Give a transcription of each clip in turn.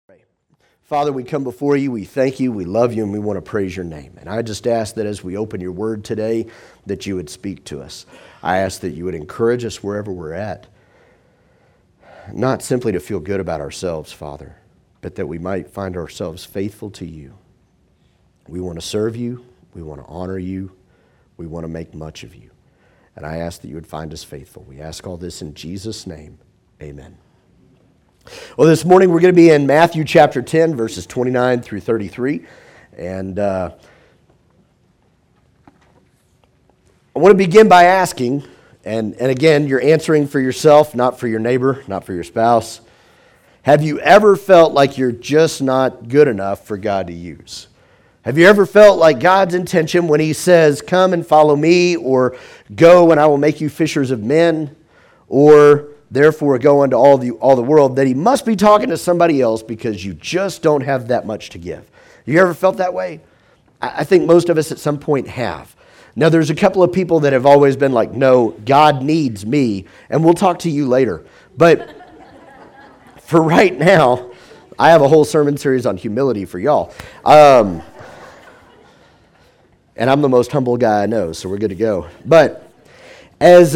Father, we come before you, we thank you, we love you, and we want to praise your name. And I just ask that as we open your word today, that you would speak to us. I ask that you would encourage us wherever we're at, not simply to feel good about ourselves, Father, but that we might find ourselves faithful to you. We want to serve you, we want to honor you, we want to make much of you. And I ask that you would find us faithful. We ask all this in Jesus' name, amen. Well, this morning we're going to be in Matthew chapter 10, verses 29 through 33. And I want to begin by asking, and again, you're answering for yourself, not for your neighbor, not for your spouse. Have you ever felt like you're just not good enough for God to use? Have you ever felt like God's intention when he says, come and follow me, or go and I will make you fishers of men, or therefore go into all the world, that he must be talking to somebody else because you just don't have that much to give? You ever felt that way? I think most of us at some point have. Now, there's a couple of people that have always been like, no, God needs me, and we'll talk to you later. But for right now, I have a whole sermon series on humility for y'all. And I'm the most humble guy I know, so we're good to go. But as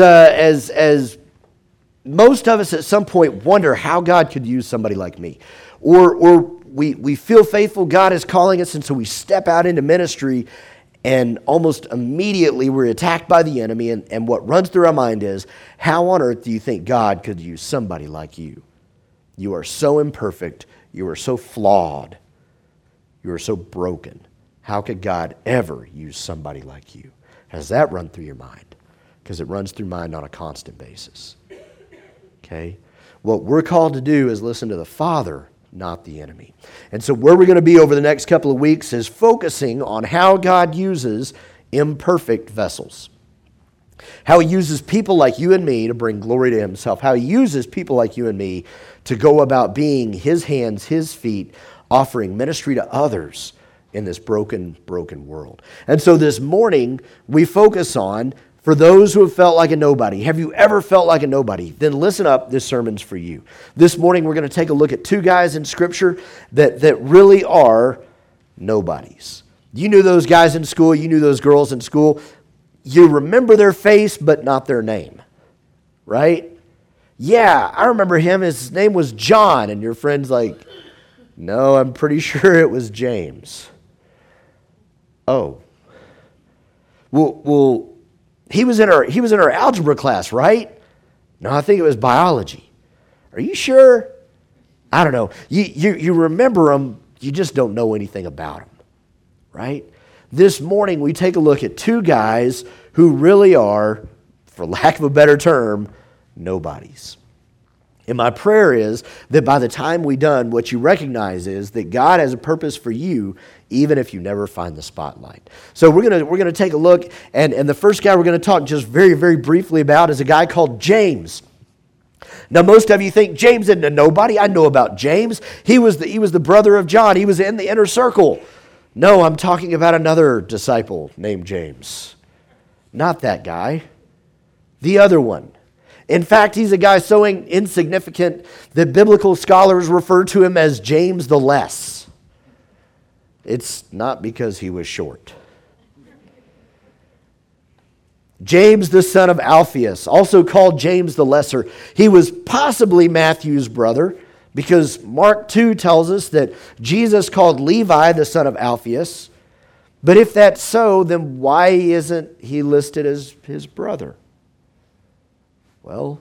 most of us at some point wonder how God could use somebody like me. Or we feel faithful, God is calling us, and so we step out into ministry, and almost immediately we're attacked by the enemy, and what runs through our mind is, how on earth do you think God could use somebody like you? You are so imperfect, you are so flawed, you are so broken. How could God ever use somebody like you? Has that run through your mind? Because it runs through mine on a constant basis. Okay? What we're called to do is listen to the Father, not the enemy. And so where we're going to be over the next couple of weeks is focusing on how God uses imperfect vessels. How he uses people like you and me to bring glory to himself. How he uses people like you and me to go about being his hands, his feet, offering ministry to others in this broken world. And so this morning, we focus on, for those who have felt like a nobody. Have you ever felt like a nobody? Then listen up, this sermon's for you. This morning we're going to take a look at two guys in Scripture that really are nobodies. You knew those guys in school, you knew those girls in school. You remember their face, but not their name, right? Yeah, I remember him, his name was John, and your friend's like, no, I'm pretty sure it was James. Oh. Well, He was in our algebra class, right? No, I think it was biology. Are you sure? I don't know. You remember them, you just don't know anything about them, right? This morning we take a look at two guys who really are, for lack of a better term, nobodies. And my prayer is that by the time we're done, what you recognize is that God has a purpose for you, even if you never find the spotlight. So we're gonna take a look, and the first guy we're going to talk just very, very briefly about is a guy called James. Now, most of you think James isn't a nobody. I know about James. He was the brother of John. He was in the inner circle. No, I'm talking about another disciple named James. Not that guy. The other one. In fact, he's a guy so insignificant that biblical scholars refer to him as James the Less. It's not because he was short. James the son of Alphaeus, also called James the Lesser. He was possibly Matthew's brother, because Mark 2 tells us that Jesus called Levi the son of Alphaeus. But if that's so, then why isn't he listed as his brother? Well,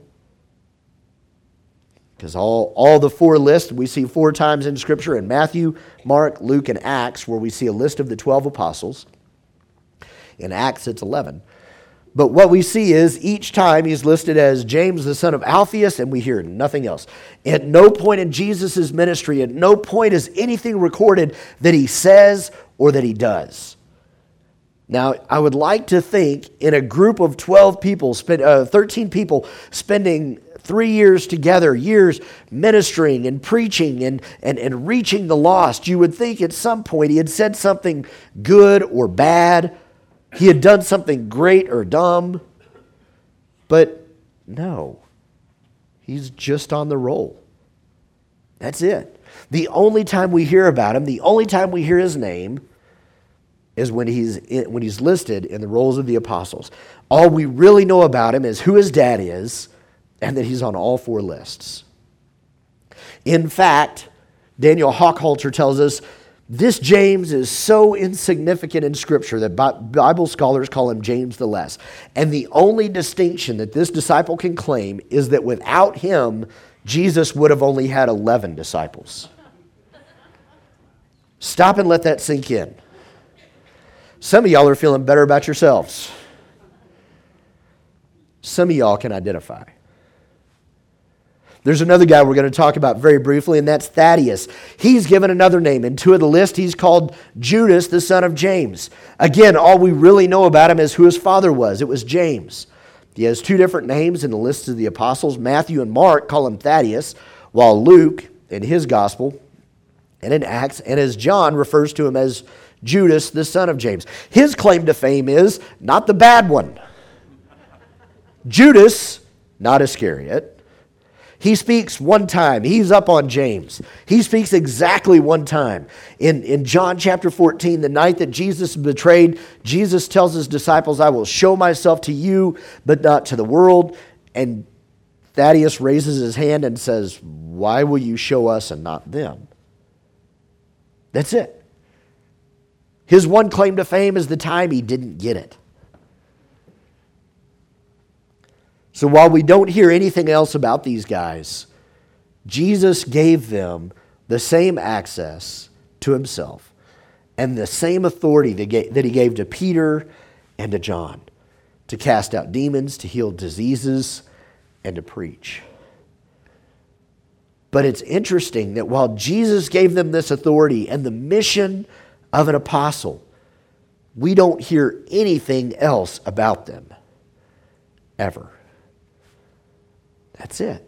because all the four lists we see four times in Scripture, in Matthew, Mark, Luke, and Acts, where we see a list of the 12 apostles. In Acts, it's 11. But what we see is each time he's listed as James, the son of Alphaeus, and we hear nothing else. At no point in Jesus' ministry, at no point is anything recorded that he says or that he does. Now, I would like to think in a group of 13 people spending 3 years together, years ministering and preaching and reaching the lost, you would think at some point he had said something good or bad. He had done something great or dumb. But no, he's just on the roll. That's it. The only time we hear about him, the only time we hear his name is when he's listed in the rolls of the apostles. All we really know about him is who his dad is and that he's on all 4 lists. In fact, Daniel Hochhalter tells us this James is so insignificant in Scripture that Bible scholars call him James the Less. And the only distinction that this disciple can claim is that without him, Jesus would have only had 11 disciples. Stop and let that sink in. Some of y'all are feeling better about yourselves. Some of y'all can identify. There's another guy we're going to talk about very briefly, and that's Thaddeus. He's given another name. In 2 of the list, he's called Judas, the son of James. Again, all we really know about him is who his father was. It was James. He has 2 different names in the list of the apostles. Matthew and Mark call him Thaddeus, while Luke, in his gospel, and in Acts, and as John refers to him as Judas, the son of James. His claim to fame is not the bad one. Judas, not Iscariot. He speaks one time. He's up on James. He speaks exactly one time. In John chapter 14, the night that Jesus is betrayed, Jesus tells his disciples, I will show myself to you, but not to the world. And Thaddeus raises his hand and says, why will you show us and not them? That's it. His one claim to fame is the time he didn't get it. So while we don't hear anything else about these guys, Jesus gave them the same access to himself and the same authority that he gave to Peter and to John to cast out demons, to heal diseases, and to preach. But it's interesting that while Jesus gave them this authority and the mission of an apostle, we don't hear anything else about them, ever. That's it.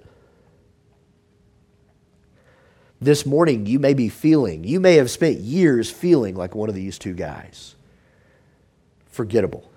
This morning, you may have spent years feeling like one of these 2 guys. Forgettable.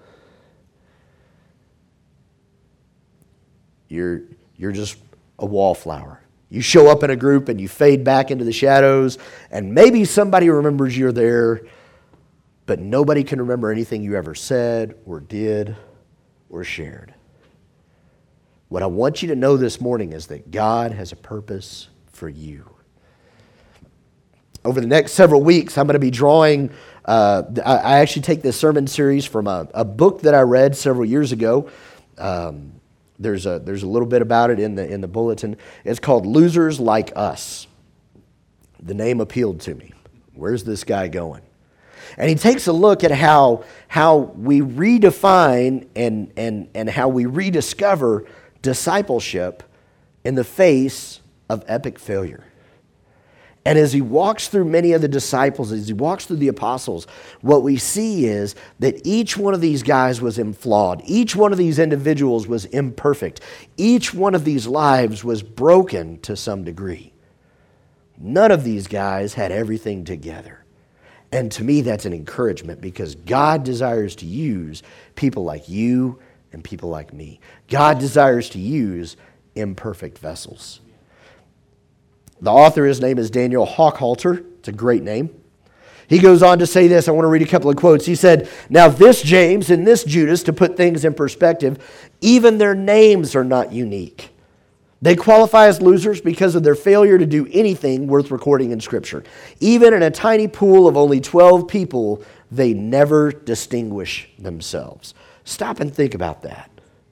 You're just a wallflower. You show up in a group and you fade back into the shadows, and maybe somebody remembers you're there, but nobody can remember anything you ever said or did or shared. What I want you to know this morning is that God has a purpose for you. Over the next several weeks, I'm going to be drawing, I actually take this sermon series from a book that I read several years ago. There's a little bit about it in the bulletin. It's called Losers Like Us. The name appealed to me. Where's this guy going? And he takes a look at how we redefine and how we rediscover discipleship in the face of epic failure. And as he walks through many of the disciples, as he walks through the apostles, what we see is that each one of these guys was flawed. Each one of these individuals was imperfect. Each one of these lives was broken to some degree. None of these guys had everything together. And to me, that's an encouragement because God desires to use people like you and people like me. God desires to use imperfect vessels. The author, his name is Daniel Hochhalter. It's a great name. He goes on to say this. I want to read a couple of quotes. He said, now this James and this Judas, to put things in perspective, even their names are not unique. They qualify as losers because of their failure to do anything worth recording in Scripture. Even in a tiny pool of only 12 people, they never distinguish themselves. Stop and think about that.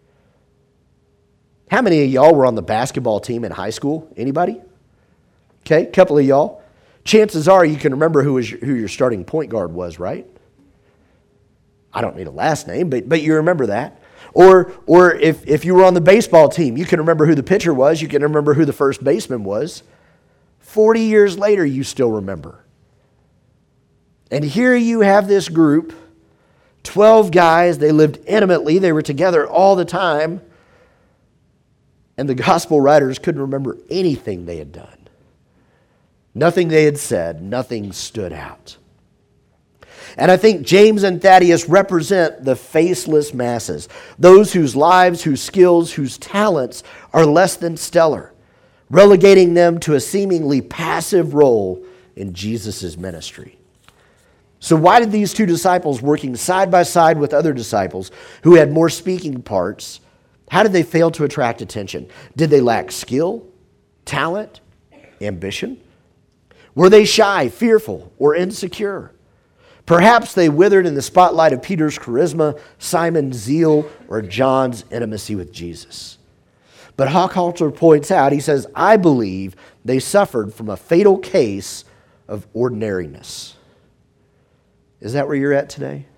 How many of y'all were on the basketball team in high school? Anybody? Okay, a couple of y'all. Chances are you can remember who your starting point guard was, right? I don't need a last name, but you remember that. Or if you were on the baseball team, you can remember who the pitcher was. You can remember who the first baseman was. 40 years later, you still remember. And here you have this group, 12 guys. They lived intimately. They were together all the time. And the gospel writers couldn't remember anything they had done. Nothing they had said, nothing stood out. And I think James and Thaddeus represent the faceless masses, those whose lives, whose skills, whose talents are less than stellar. relegating them to a seemingly passive role in Jesus' ministry. So why did these two disciples, working side by side with other disciples who had more speaking parts, how did they fail to attract attention? Did they lack skill, talent, ambition? Were they shy, fearful, or insecure? Perhaps they withered in the spotlight of Peter's charisma, Simon's zeal, or John's intimacy with Jesus. But Hochhalter points out, he says, I believe they suffered from a fatal case of ordinariness. Is that where you're at today?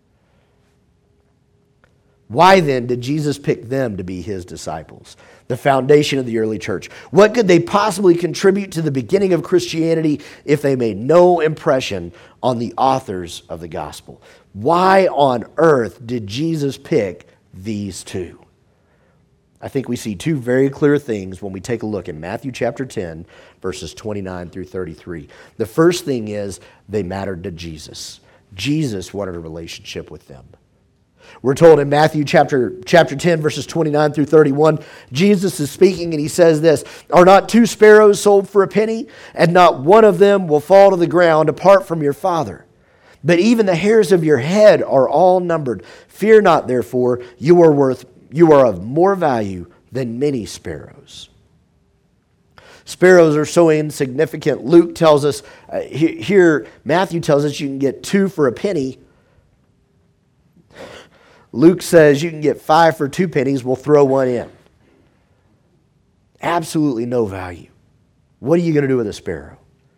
Why then did Jesus pick them to be his disciples, the foundation of the early church? What could they possibly contribute to the beginning of Christianity if they made no impression on the authors of the gospel? Why on earth did Jesus pick these two? I think we see two very clear things when we take a look in Matthew chapter 10, verses 29 through 33. The first thing is they mattered to Jesus. Jesus wanted a relationship with them. We're told in Matthew chapter 10, verses 29 through 31, Jesus is speaking and he says this, Are not two sparrows sold for a penny? And not one of them will fall to the ground apart from your Father. But even the hairs of your head are all numbered. Fear not, therefore, you are of more value than many sparrows. Sparrows are so insignificant. Luke tells us, here Matthew tells us you can get 2 for a penny. Luke says you can get 5 for 2 pennies, we'll throw 1 in. Absolutely no value. What are you going to do with a sparrow?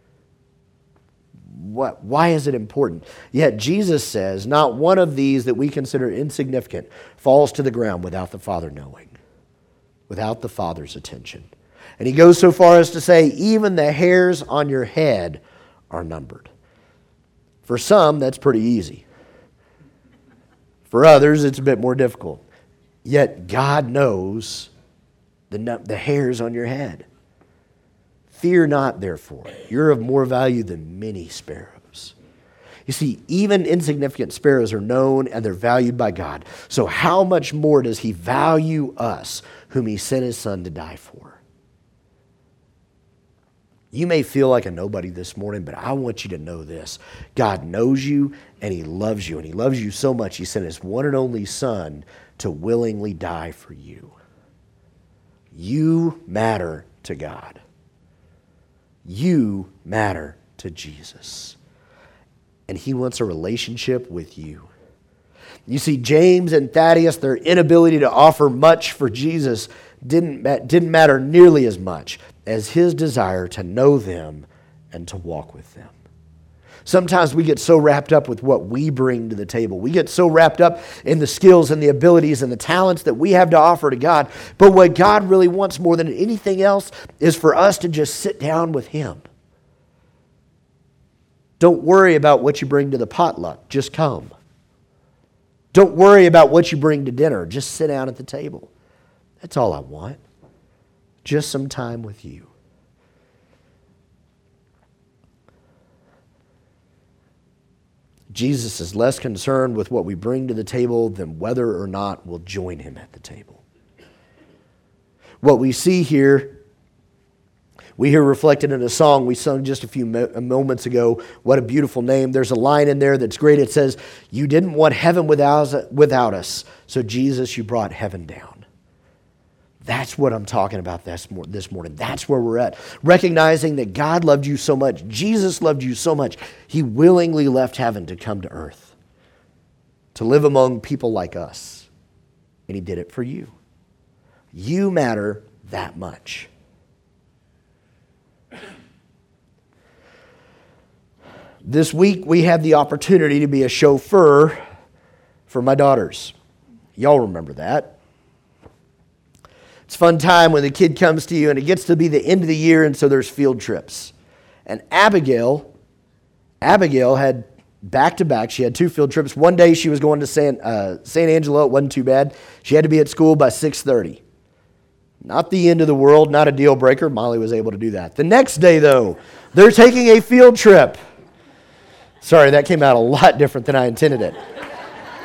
Why is it important? Yet Jesus says, not one of these that we consider insignificant falls to the ground without the Father knowing, without the Father's attention. And he goes so far as to say, even the hairs on your head are numbered. For some, that's pretty easy. For others, it's a bit more difficult. Yet God knows the hairs on your head. Fear not, therefore. You're of more value than many sparrows. You see, even insignificant sparrows are known and they're valued by God. So how much more does he value us, whom he sent his Son to die for? You may feel like a nobody this morning, but I want you to know this. God knows you and he loves you. And he loves you so much, he sent his one and only Son to willingly die for you. You matter to God. You matter to Jesus. And he wants a relationship with you. You see, James and Thaddeus, their inability to offer much for Jesus didn't matter nearly as much as his desire to know them and to walk with them. Sometimes we get so wrapped up with what we bring to the table. We get so wrapped up in the skills and the abilities and the talents that we have to offer to God. But what God really wants more than anything else is for us to just sit down with him. Don't worry about what you bring to the potluck. Just come. Don't worry about what you bring to dinner. Just sit down at the table. That's all I want. Just some time with you. Jesus is less concerned with what we bring to the table than whether or not we'll join him at the table. What we see here, we hear reflected in a song we sung just a few moments ago, What a Beautiful Name. There's a line in there that's great. It says, you didn't want heaven without us, so Jesus, you brought heaven down. That's what I'm talking about this morning. That's where we're at. Recognizing that God loved you so much. Jesus loved you so much. He willingly left heaven to come to earth. To live among people like us. And he did it for you. You matter that much. This week we had the opportunity to be a chauffeur for my daughters. Y'all remember that. It's a fun time when the kid comes to you and it gets to be the end of the year and so there's field trips. And Abigail had back-to-back. She had 2 field trips. One day she was going to San Angelo. It wasn't too bad. She had to be at school by 6:30. Not the end of the world, not a deal breaker. Molly was able to do that. The next day, though, they're taking a field trip. Sorry, that came out a lot different than I intended it.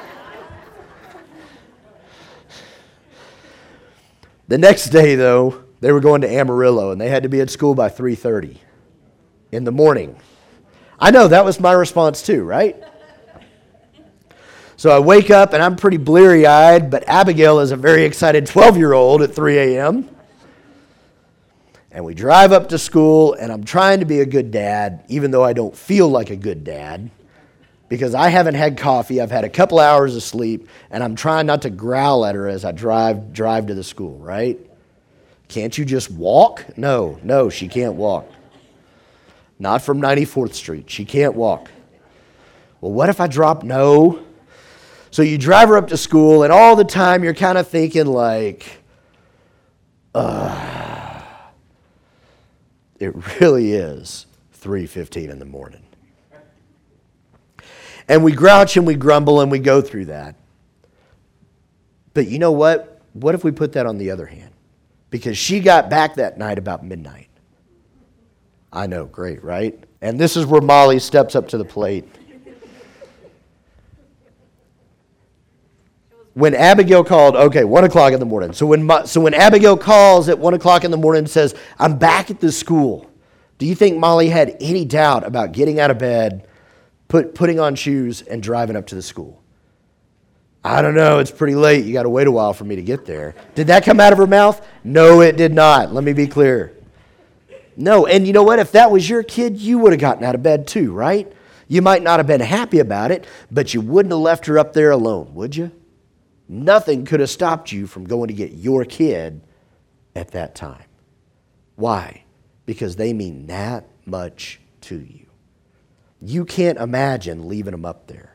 The next day, though, They were going to Amarillo, and they had to be at school by 3:30 in the morning. I know, that was my response too, right? So I wake up, and I'm pretty bleary-eyed, but Abigail is a very excited 12-year-old at 3 a.m., and we drive up to school, and I'm trying to be a good dad, even though I don't feel like a good dad, because I haven't had coffee, I've had a couple hours of sleep, and I'm trying not to growl at her as I drive to the school, right? Can't you just walk? No, she can't walk. Not from 94th Street. She can't walk. Well, what if I drop? No. So you drive her up to school, and all the time you're kind of thinking like, it really is 3:15 in the morning. And we grouch and we grumble and we go through that. But you know what? What if we put that on the other hand? Because she got back that night about midnight. I know, great, right? And this is where Molly steps up to the plate. When Abigail called, 1 o'clock in the morning. So when Abigail calls at 1 o'clock in the morning and says, I'm back at the school, do you think Molly had any doubt about getting out of bed, putting on shoes, and driving up to the school? I don't know, it's pretty late. You got to wait a while for me to get there. Did that come out of her mouth? No, it did not. Let me be clear. No, and you know what? If that was your kid, you would have gotten out of bed too, right? You might not have been happy about it, but you wouldn't have left her up there alone, would you? Nothing could have stopped you from going to get your kid at that time. Why? Because they mean that much to you. You can't imagine leaving them up there.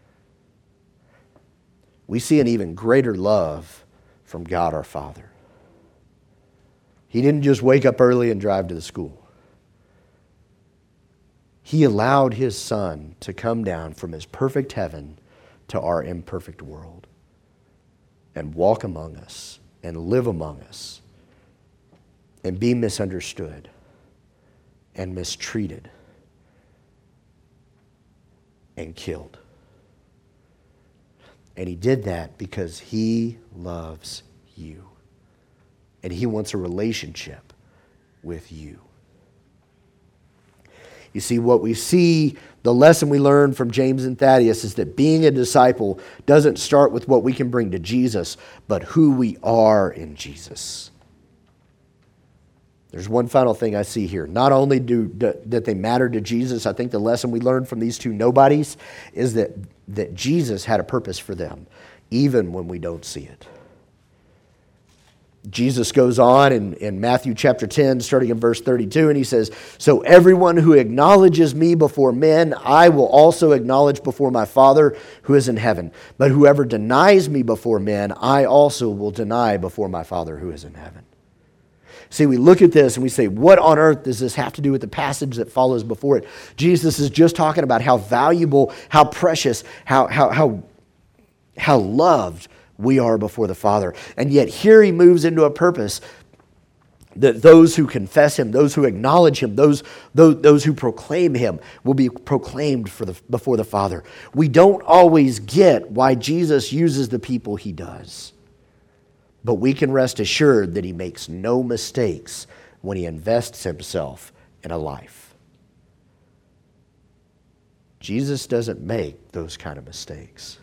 We see an even greater love from God our Father. He didn't just wake up early and drive to the school. He allowed His Son to come down from His perfect heaven to our imperfect world and walk among us and live among us and be misunderstood and mistreated and killed. And He did that because He loves you. And He wants a relationship with you. You see, what we see, the lesson we learn from James and Thaddeus is that being a disciple doesn't start with what we can bring to Jesus, but who we are in Jesus. There's one final thing I see here. Not only that they matter to Jesus, I think the lesson we learned from these two nobodies is that Jesus had a purpose for them, even when we don't see it. Jesus goes on in Matthew chapter 10, starting in verse 32, and He says, "So everyone who acknowledges me before men, I will also acknowledge before my Father who is in heaven. But whoever denies me before men, I also will deny before my Father who is in heaven." See, we look at this and we say, what on earth does this have to do with the passage that follows before it? Jesus is just talking about how valuable, how precious, how loved we are before the Father. And yet here He moves into a purpose that those who confess Him, those who acknowledge Him, those who proclaim Him will be proclaimed before the Father. We don't always get why Jesus uses the people He does. But we can rest assured that He makes no mistakes when He invests Himself in a life. Jesus doesn't make those kind of mistakes.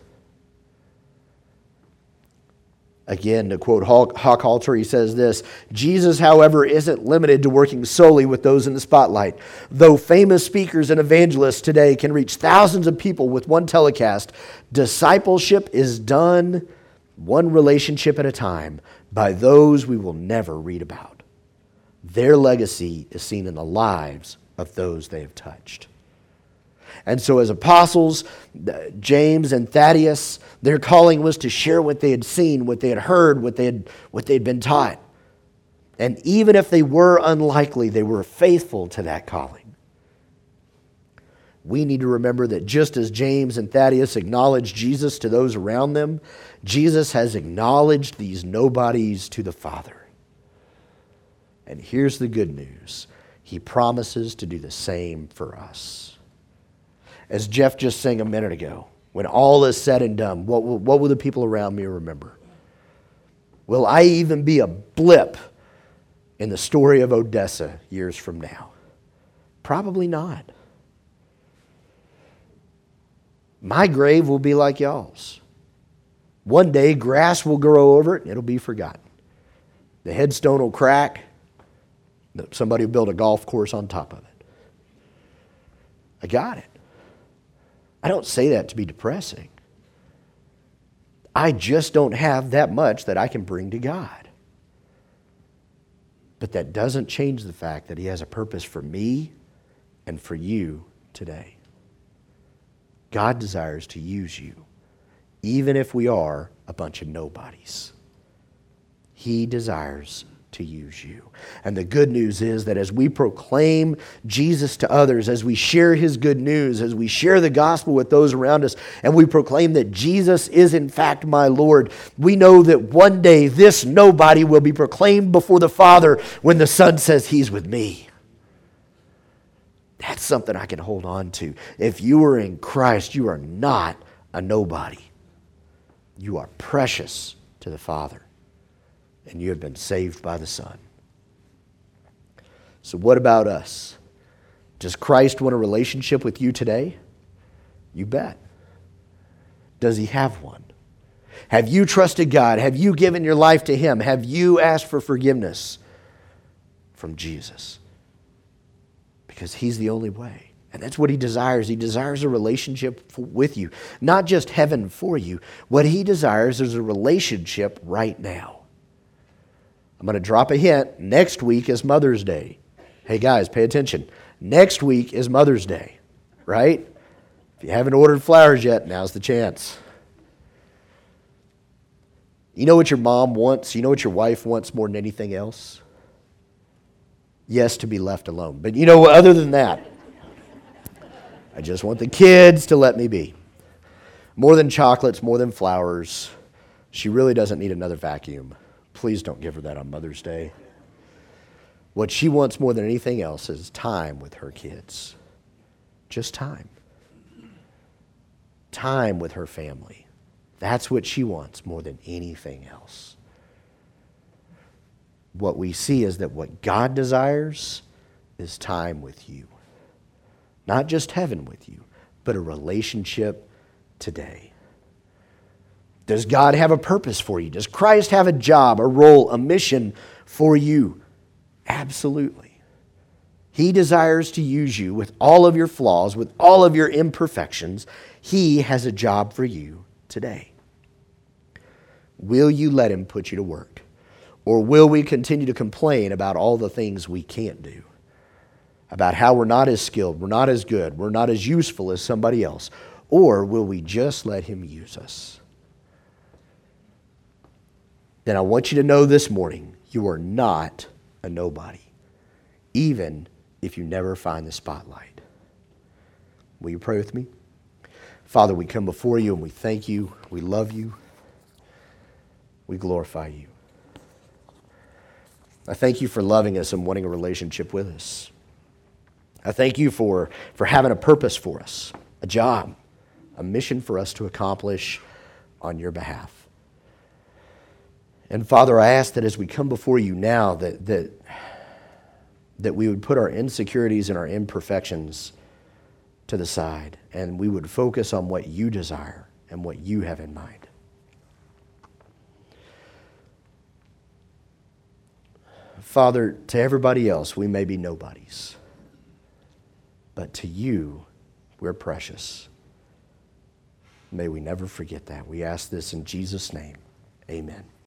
Again, to quote Hochhalter, he says this, "Jesus, however, isn't limited to working solely with those in the spotlight. Though famous speakers and evangelists today can reach thousands of people with one telecast, discipleship is done one relationship at a time by those we will never read about. Their legacy is seen in the lives of those they have touched." And so as apostles, James and Thaddeus, their calling was to share what they had seen, what they had heard, what they had been taught. And even if they were unlikely, they were faithful to that calling. We need to remember that just as James and Thaddeus acknowledged Jesus to those around them, Jesus has acknowledged these nobodies to the Father. And here's the good news. He promises to do the same for us. As Jeff just sang a minute ago, when all is said and done, what will the people around me remember? Will I even be a blip in the story of Odessa years from now? Probably not. My grave will be like y'all's. One day, grass will grow over it and it'll be forgotten. The headstone will crack. Somebody will build a golf course on top of it. I got it. I don't say that to be depressing. I just don't have that much that I can bring to God. But that doesn't change the fact that He has a purpose for me and for you today. God desires to use you, even if we are a bunch of nobodies. He desires to use you. And the good news is that as we proclaim Jesus to others, as we share His good news, as we share the gospel with those around us, and we proclaim that Jesus is in fact my Lord, we know that one day this nobody will be proclaimed before the Father when the Son says He's with me. That's something I can hold on to. If you are in Christ, you are not a nobody. You are precious to the Father, and you have been saved by the Son. So what about us? Does Christ want a relationship with you today? You bet. Does He have one? Have you trusted God? Have you given your life to Him? Have you asked for forgiveness from Jesus? Because He's the only way. And that's what He desires. He desires a relationship with you. Not just heaven for you. What He desires is a relationship right now. I'm going to drop a hint. Next week is Mother's Day. Hey guys, pay attention. Next week is Mother's Day, right? If you haven't ordered flowers yet, now's the chance. You know what your mom wants? You know what your wife wants more than anything else? Yes, to be left alone. But you know, other than that, I just want the kids to let me be. More than chocolates, more than flowers. She really doesn't need another vacuum. Please don't give her that on Mother's Day. What she wants more than anything else is time with her kids. Just time. Time with her family. That's what she wants more than anything else. What we see is that what God desires is time with you. Not just heaven with you, but a relationship today. Does God have a purpose for you? Does Christ have a job, a role, a mission for you? Absolutely. He desires to use you with all of your flaws, with all of your imperfections. He has a job for you today. Will you let Him put you to work? Or will we continue to complain about all the things we can't do? About how we're not as skilled, we're not as good, we're not as useful as somebody else? Or will we just let Him use us? Then I want you to know this morning, you are not a nobody, even if you never find the spotlight. Will you pray with me? Father, we come before You and we thank You, we love You, we glorify You. I thank You for loving us and wanting a relationship with us. I thank You for having a purpose for us, a job, a mission for us to accomplish on Your behalf. And Father, I ask that as we come before You now, that we would put our insecurities and our imperfections to the side, and we would focus on what You desire and what You have in mind. Father, to everybody else, we may be nobodies. But to You, we're precious. May we never forget that. We ask this in Jesus' name. Amen.